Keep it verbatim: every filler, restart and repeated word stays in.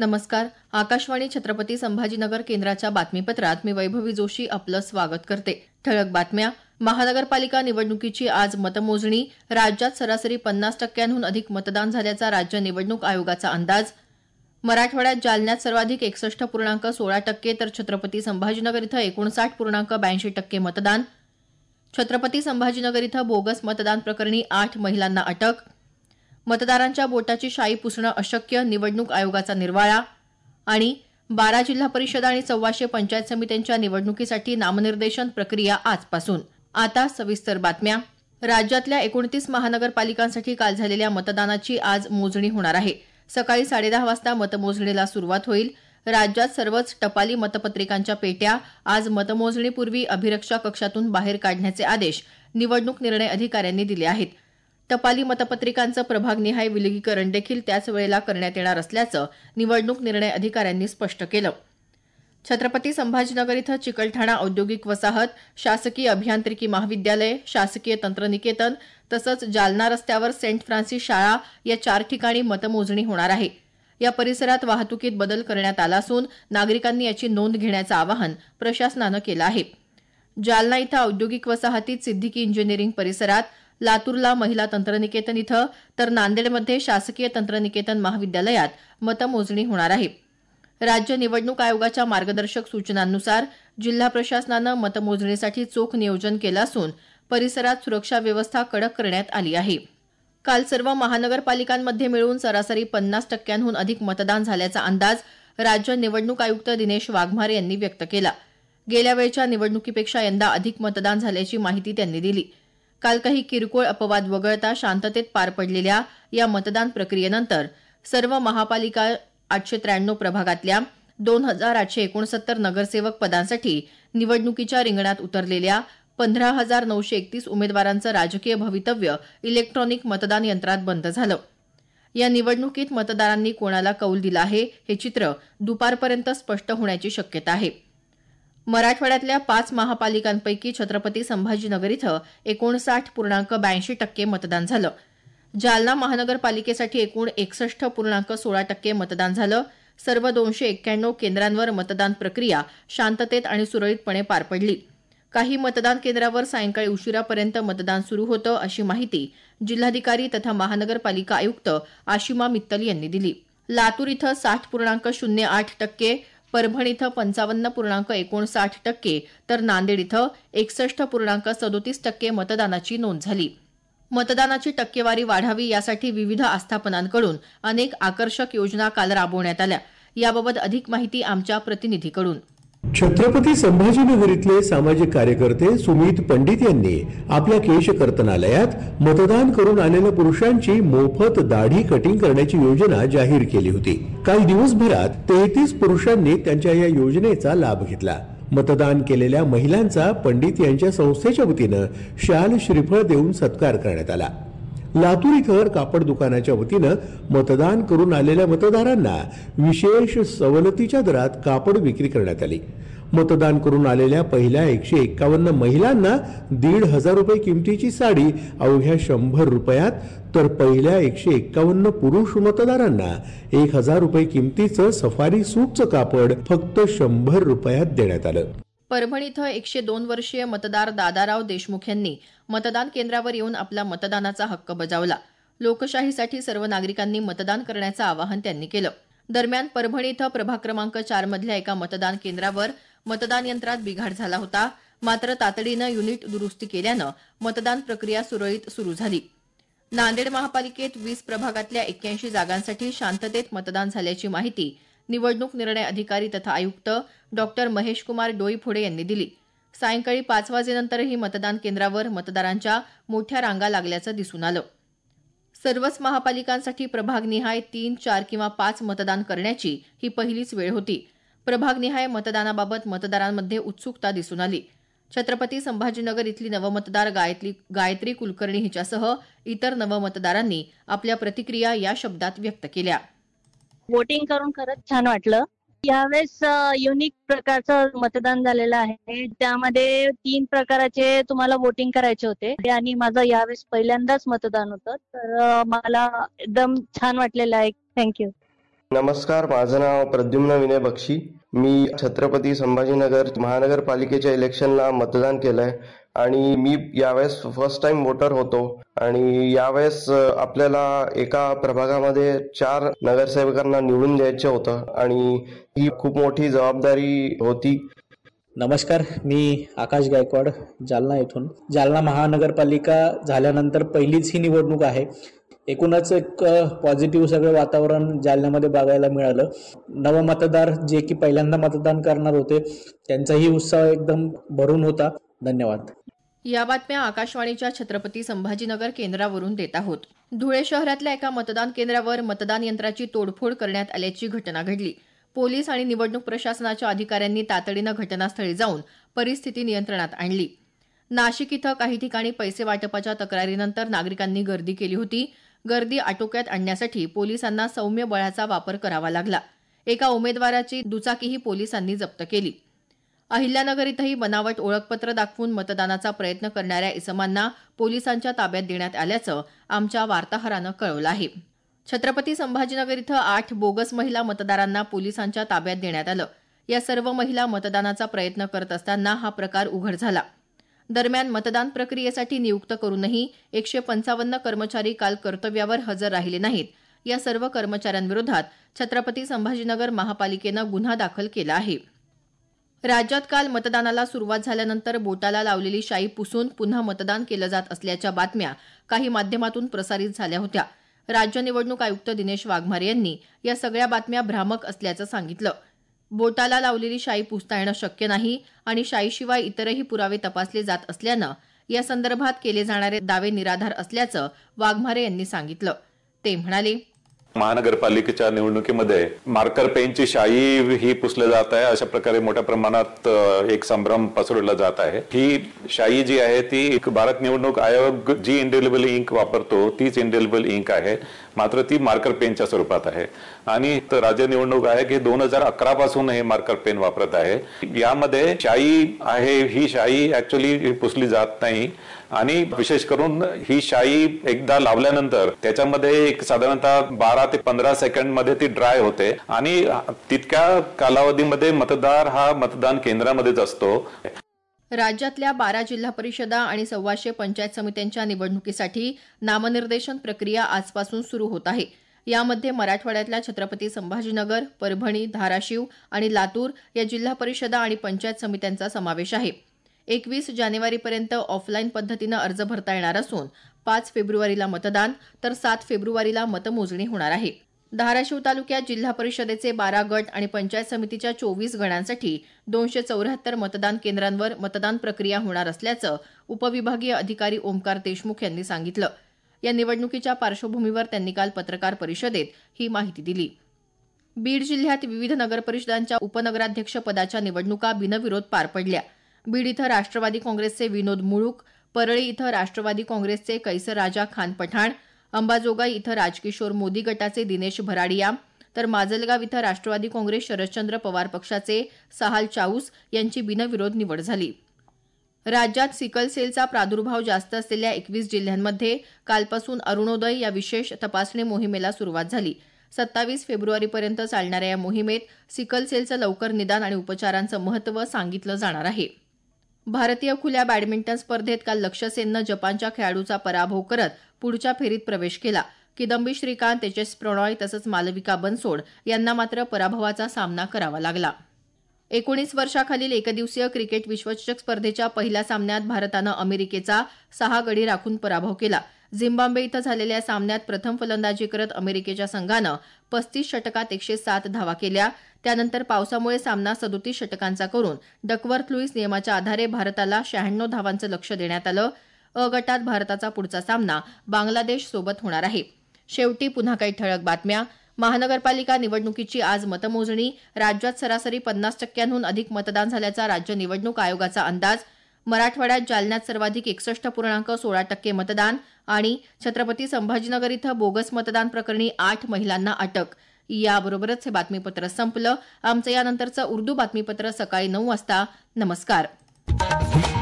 नमस्कार. आकाशवाणी छत्रपती संभाजीनगर केंद्राच्या बातमीपत्रात मी वैभवी जोशी आपलं स्वागत करते. ठळक बातम्या. महानगरपालिका निवडणुकीची आज मतमोजणी. राज्यात सरासरी पन्नास टक्क्यांहून अधिक मतदान झाल्याचा राज्य निवडणूक आयोगाचा अंदाज. मराठवाड्यात जालन्यात सर्वाधिक एकसष्ट पूर्णांक सोळा टक्के तर छत्रपती संभाजीनगर इथं एकोणसाठ पूर्णांक ब्याऐंशी टक्के मतदान. छत्रपती संभाजीनगर इथं बोगस मतदान प्रकरणी आठ महिलांना अटक. मतदारांच्या बोटाची शाई पुसणं अशक्य, निवडणूक आयोगाचा निर्वाळा. आणि बारा जिल्हा परिषद आणि सव्वाशे पंचायत समित्यांच्या निवडणुकीसाठी नामनिर्देशन प्रक्रिया आजपासून. आता सविस्तर बातम्या. राज्यातल्या एकोणतीस महानगरपालिकांसाठी काल झालेल्या मतदानाची आज मोजणी होणार आहे. सकाळी साडेदहा वाजता मतमोजणीला सुरुवात होईल. राज्यात सर्वच टपाली मतपत्रिकांच्या पेट्या आज मतमोजणीपूर्वी अभिरक्षा कक्षातून बाहेर काढण्याचे आदेश निवडणूक निर्णय अधिकाऱ्यांनी दिले आहेत. टपाली मतपत्रिकांचं प्रभागनिहाय विलगीकरण देखील त्याच वेळेला करण्यात येणार असल्याचं निवडणूक निर्णय अधिकाऱ्यांनी स्पष्ट केलं. छत्रपती संभाजीनगर इथं चिकलठाणा औद्योगिक वसाहत, शासकीय अभियांत्रिकी महाविद्यालय, शासकीय तंत्रनिकेतन तसंच जालना रस्त्यावर सेंट फ्रान्सिस शाळा या चार ठिकाणी मतमोजणी होणार आहे. या परिसरात वाहतुकीत बदल करण्यात आला असून नागरिकांनी याची नोंद घेण्याचं आवाहन प्रशासनानं केलं आहे. जालना इथं औद्योगिक वसाहतीत सिद्दीकी इंजिनिअरिंग परिसरात, लातूरला महिला तंत्रनिकेतन इथं तर नांदेडमध्ये शासकीय तंत्रनिकेतन महाविद्यालयात मतमोजणी होणार आहे. राज्य निवडणूक आयोगाच्या मार्गदर्शक सूचनांनुसार जिल्हा प्रशासनानं मतमोजणीसाठी चोख नियोजन केलं असून परिसरात सुरक्षा व्यवस्था कडक करण्यात आली आहे. काल सर्व महानगरपालिकांमध्ये मिळून सरासरी पन्नास टक्क्यांहून अधिक मतदान झाल्याचा अंदाज राज्य निवडणूक आयुक्त दिनेश वाघमारे यांनी व्यक्त केला. गेल्या वेळच्या निवडणुकीपेक्षा यंदा अधिक मतदान झाल्याची माहिती त्यांनी दिली. काल काही किरकोळ अपवाद वगळता शांततेत पार पडलेल्या या मतदान प्रक्रियेनंतर सर्व महापालिका आठशे त्र्याण्णव प्रभागातल्या दोन हजार आठशे एकोणसत्तर नगरसेवक पदांसाठी निवडणुकीच्या रिंगणात उतरलेल्या पंधरा हजार नऊशे एकतीस उमेदवारांचं राजकीय भवितव्य इलेक्ट्रॉनिक मतदान यंत्रात बंद झालं. या निवडणुकीत मतदारांनी कोणाला कौल दिला आहे हे चित्र दुपारपर्यंत स्पष्ट होण्याची शक्यता आहे. मराठवाड्यातल्या पाच महापालिकांपैकी छत्रपती संभाजीनगर इथं एकोणसाठ पूर्णांक ब्याऐंशी टक्के मतदान झालं. जालना महानगरपालिकेसाठी एकूण एकसष्ट पूर्णांक सोळा टक्के मतदान झालं. सर्व दोनशे एक्क्याण्णव केंद्रांवर मतदान प्रक्रिया शांततेत आणि सुरळीतपणे पार पडली. काही मतदान केंद्रावर सायंकाळी उशिरापर्यंत मतदान सुरू होतं अशी माहिती जिल्हाधिकारी तथा महानगरपालिका आयुक्त आशिमा मित्तल यांनी दिली. लातूर इथं साठ पूर्णांक शून्य आठ टक्के, परभणी इथं पंचावन्न पूर्णांक एकोणसाठ टक्के तर नांदेड इथं एकसष्ट पूर्णांक सदोतीस टक्के मतदानाची नोंद झाली. मतदानाची टक्केवारी वाढावी यासाठी विविध आस्थापनांकडून अनेक आकर्षक योजना काल राबवण्यात आल्या. याबाबत अधिक माहिती आमच्या प्रतिनिधीकडून. छत्रपती संभाजीनगर इथले सामाजिक कार्यकर्ते सुमित पंडित यांनी आपल्या केश कर्तनालयात मतदान करून आलेल्या पुरुषांची मोफत दाढी कटिंग करण्याची योजना जाहीर केली होती. काल दिवसभरात तेहतीस पुरुषांनी त्यांच्या या योजनेचा लाभ घेतला. मतदान केलेल्या महिलांचा पंडित यांच्या संस्थेच्या वतीनं शाल श्रीफळ देऊन सत्कार करण्यात आला. लातूर इथं कापड दुकानाच्या वतीनं मतदान करून आलेल्या मतदारांना विशेष सवलतीच्या दरात कापड विक्री करण्यात आली. मतदान करून आलेल्या पहिल्या एकशे एक्कावन्न महिलांना दीड हजार रुपये किमतीची साडी अवघ्या शंभर रुपयात तर पहिल्या एकशे एक्कावन्न पुरुष मतदारांना एक हजार रुपये किमतीचं सफारी सूटचं कापड फक्त शंभर रुपयात देण्यात आलं. परभणी इथं एकशे दोन वर्षीय मतदार दादाराव देशमुख यांनी मतदान केंद्रावर येऊन आपला मतदानाचा हक्क बजावला. लोकशाहीसाठी सर्व नागरिकांनी मतदान करण्याचं आवाहन त्यांनी केलं. दरम्यान परभणी इथं प्रभाग क्रमांक चार मधल्या एका मतदान केंद्रावर मतदान यंत्रात बिघाड झाला होता. मात्र तातडीनं युनिट दुरुस्ती केल्यानं मतदान प्रक्रिया सुरळीत सुरू झाली. नांदेड महापालिकेत वीस प्रभागातल्या एक्क्याऐंशी जागांसाठी शांततेत मतदान झाल्याची माहिती निवडणूक निर्णय अधिकारी तथा आयुक्त डॉक्टर महेशकुमार डोईफोडे यांनी दिली. सायंकाळी पाच वाजेनंतरही मतदान केंद्रावर मतदारांच्या मोठ्या रांगा लागल्याचं दिसून आलं. सर्वच महापालिकांसाठी प्रभागनिहाय तीन, चार किंवा पाच मतदान करण्याची ही पहिलीच वेळ होती. प्रभागनिहाय मतदानाबाबत मतदारांमध्ये उत्सुकता दिसून आली. छत्रपती संभाजीनगर इथली नवमतदार गायत्री गायत्री कुलकर्णी हिच्यासह इतर नवमतदारांनी आपल्या प्रतिक्रिया या शब्दात व्यक्त केल्या. वोटिंग करून खरंच छान वाटलं. यावेळेस युनिक प्रकारचं मतदान झालेलं आहे. त्यामध्ये तीन प्रकाराचे तुम्हाला वोटिंग करायचे होते आणि माझं यावेळेस पहिल्यांदाच मतदान होतं, तर मला एकदम छान वाटलेलं आहे. थँक्यू. नमस्कार, माझं नाव प्रद्युम्न विनय बक्षी. मी छत्रपती संभाजीनगर महानगरपालिकेच्या इलेक्शनला मतदान केलंय आणि मी यावेळेस फर्स्ट टाइम वोटर होतो. आणि यावेळेस आपल्याला एका प्रभागामध्ये चार नगरसेवकांना निवडून द्यायचं होतं आणि ही खूप मोठी जबाबदारी होती. नमस्कार, मी आकाश गायकवाड, जालना येथून. जालना महानगरपालिका झाल्यानंतर पहिलीच ही निवडणूक आहे. एकूणच एक पॉझिटिव्ह सगळं वातावरण जालन्यामध्ये बघायला मिळालं. नवमतदार जे की पहिल्यांदा मतदान करणार होते त्यांचाही उत्साह एकदम भरून होता. धन्यवाद. या बातम्या आकाशवाणीच्या छत्रपती संभाजीनगर केंद्रावरून देत आहोत. धुळे शहरातल्या एका मतदान केंद्रावर मतदान यंत्राची तोडफोड करण्यात आल्याची घटना घडली. पोलीस आणि निवडणूक प्रशासनाच्या अधिकाऱ्यांनी तातडीनं घटनास्थळी जाऊन परिस्थिती नियंत्रणात आणली. नाशिक इथं काही ठिकाणी पैसे वाटपाच्या तक्रारीनंतर नागरिकांनी गर्दी केली होती. गर्दी आटोक्यात आणण्यासाठी पोलिसांना सौम्य बळाचा वापर करावा लागला. एका उमेदवाराची दुचाकीही पोलिसांनी जप्त केली. अहिल्यानगर इथंही बनावट ओळखपत्र दाखवून मतदानाचा प्रयत्न करणाऱ्या इसमांना पोलिसांच्या ताब्यात देण्यात आल्याचं आमच्या वार्ताहरानं कळवलं आहे. छत्रपती संभाजीनगर इथं आठ बोगस महिला मतदारांना पोलिसांच्या ताब्यात देण्यात आलं. या सर्व महिला मतदानाचा प्रयत्न करत असताना हा प्रकार उघड झाला. दरम्यान मतदान प्रक्रियेसाठी नियुक्त करूनही एकशे पंचावन्न कर्मचारी काल कर्तव्यावर हजर राहिले नाहीत. या सर्व कर्मचाऱ्यांविरोधात छत्रपती संभाजीनगर महापालिकेनं गुन्हा दाखल केला आहे. राज्यात काल मतदानाला सुरुवात झाल्यानंतर बोटाला लावलेली शाई पुसून पुन्हा मतदान केलं जात असल्याच्या बातम्या काही माध्यमातून प्रसारित झाल्या होत्या. राज्य निवडणूक आयुक्त दिनेश वाघमारे यांनी या सगळ्या बातम्या भ्रामक असल्याचं सांगितलं. बोटाला लावलेली शाई पुसता येणं शक्य नाही आणि शाईशिवाय इतरही पुरावे तपासले जात असल्यानं या संदर्भात केले जाणारे दावे निराधार असल्याचं वाघमारे यांनी सांगितलं. ते म्हणाले, महानगरपालिकेच्या निवडणुकीमध्ये मार्कर पेनची शाई ही पुसले जात आहे. अशा प्रकारे मोठ्या प्रमाणात एक संभ्रम पसरवला जात आहे. ही शाई जी आहे ती भारत निवडणूक आयोग जी इंडेलिबल इंक वापरतो तीच इंडेलिबल इंक आहे, मात्र ती मार्कर पेनच्या स्वरूपात आहे. आणि राज्य निवडणूक आयोग हे दोन हजार अकरा पासून हे मार्कर पेन वापरत आहे. यामध्ये शाई आहे ही शाई ऍक्च्युअली पुसली जात नाही आणि विशेष करून ही शाई एकदा लावल्यानंतर त्याच्यामध्ये एक साधारणतः बारा ते पंधरा सेकंड मध्ये ती ड्राय होते आणि तितक्या कालावधीमध्ये मतदार हा मतदान केंद्रामध्येच असतो. राज्यातल्या बारा जिल्हा परिषदा आणि सव्वाशे पंचायत समित्यांच्या निवडणुकीसाठी नामनिर्देशन प्रक्रिया आजपासून सुरू होत आहे. यामध्ये मराठवाड्यातल्या छत्रपती संभाजीनगर, परभणी, धाराशिव आणि लातूर या जिल्हा परिषदा आणि पंचायत समित्यांचा समावेश आहे. एकवीस जानेवारीपर्यंत ऑफलाईन पद्धतीनं अर्ज भरता येणार असून पाच फेब्रुवारीला मतदान तर सात फेब्रुवारीला मतमोजणी होणार आहे. धाराशिव तालुक्यात जिल्हा परिषदेचे बारा गट आणि पंचायत समितीच्या चोवीस गणांसाठी दोनशे चौऱ्याहत्तर मतदान केंद्रांवर मतदान प्रक्रिया होणार असल्याचं उपविभागीय अधिकारी ओमकार देशमुख यांनी सांगितलं. या निवडणुकीच्या पार्श्वभूमीवर त्यांनी काल पत्रकार परिषदेत ही माहिती दिली. बीड जिल्ह्यात विविध नगरपरिषदांच्या उपनगराध्यक्ष पदाच्या निवडणुका बिनविरोध पार पडल्या. बीड इथं राष्ट्रवादी काँग्रेसचे विनोद मुळूक, परळी इथं राष्ट्रवादी काँग्रेसचे कैसर राजा खान पठाण, अंबाजोगाई इथं राजकिशोर मोदी गटाचे दिनेश भराडिया तर माजलगाव इथं राष्ट्रवादी काँग्रेस शरदचंद्र पवार पक्षाचे सहाल चाऊस यांची बिनविरोध निवड झाली. राज्यात सिकल सेलचा प्रादुर्भाव जास्त असलेल्या एकवीस जिल्ह्यांमध्ये कालपासून अरुणोदय या विशेष तपासणी मोहिमेला सुरुवात झाली. सत्तावीस फेब्रुवारीपर्यंत चालणाऱ्या या मोहिमेत सिकल सेलचं लवकर निदान आणि उपचारांचं महत्त्व सांगितलं जाणार आहे. भारतीय खुल्या बॅडमिंटन स्पर्धेत काल लक्ष्य सेननं जपानच्या खेळाडूचा पराभव करत पुढच्या फेरीत प्रवेश केला. किदंबी श्रीकांत, एच एस प्रणॉय तसंच मालविका बनसोड यांना मात्र पराभवाचा सामना करावा लागला. एकोणीस वर्षाखालील एकदिवसीय क्रिकेट विश्वचषक स्पर्धेच्या पहिल्या सामन्यात भारतानं अमेरिकेचा सहा गडी राखून पराभव केला. झिम्बाब्वे इथं झालेल्या सामन्यात प्रथम फलंदाजी करत अमेरिकेच्या संघानं पस्तीस षटकात एकशे सात धावा केल्या. त्यानंतर पावसामुळे सामना सदोतीस षटकांचा करून डकवर्थ लुईस नियमाच्या आधारे भारताला शहाण्णव धावांचं लक्ष्य देण्यात आलं. अ गटात भारताचा पुढचा सामना बांगलादेश सोबत होणार आहे. शेवटी पुन्हा काही ठळक बातम्या. महानगरपालिका निवडणुकीची आज मतमोजणी. राज्यात सरासरी पन्नास टक्क्यांहून अधिक मतदान झाल्याचा राज्य निवडणूक आयोगाचा अंदाज. मराठवाड्यात जालन्यात सर्वाधिक एकसष्ट पूर्णांक सोळा टक्के मतदान आणि छत्रपती संभाजीनगर इथं बोगस मतदान प्रकरणी आठ महिलांना अटक. याबरोबरच हे बातमीपत्र संपलं. आमचं यानंतरचं उर्दू बातमीपत्र सकाळी नऊ वाजता. नमस्कार.